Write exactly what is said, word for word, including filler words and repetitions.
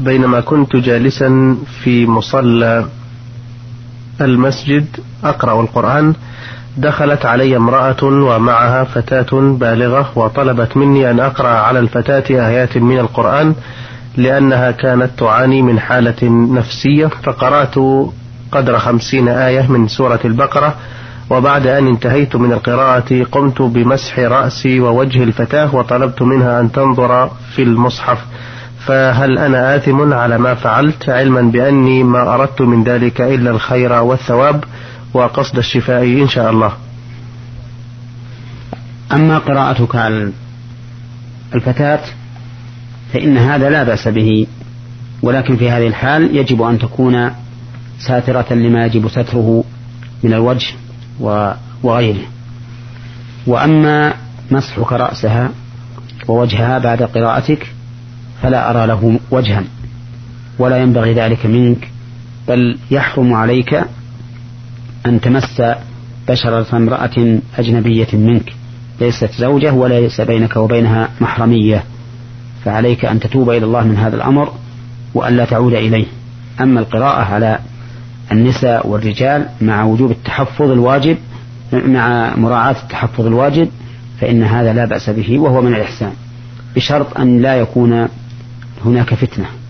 بينما كنت جالسا في مصلى المسجد أقرأ القرآن دخلت علي امرأة ومعها فتاة بالغة وطلبت مني أن أقرأ على الفتاة آيات من القرآن لأنها كانت تعاني من حالة نفسية، فقرأت قدر خمسين آية من سورة البقرة، وبعد أن انتهيت من القراءة قمت بمسح رأسي ووجه الفتاة وطلبت منها أن تنظر في المصحف، فهل أنا آثم على ما فعلت علما بأني ما أردت من ذلك إلا الخير والثواب وقصد الشفاء إن شاء الله؟ أما قراءتك على الفتاة فإن هذا لا بأس به، ولكن في هذه الحال يجب أن تكون ساترة لما يجب ستره من الوجه وغيره. وأما مسحك رأسها ووجهها بعد قراءتك فلا أرى له وجها ولا ينبغي ذلك منك، بل يحرم عليك أن تمس بشرة امرأة أجنبية منك ليست زوجة وليس بينك وبينها محرمية، فعليك أن تتوب إلى الله من هذا الأمر وأن لا تعود إليه. أما القراءة على النساء والرجال مع وجوب التحفظ الواجب مع مراعاة التحفظ الواجب فإن هذا لا بأس به، وهو من الإحسان بشرط أن لا يكون هناك فتنة.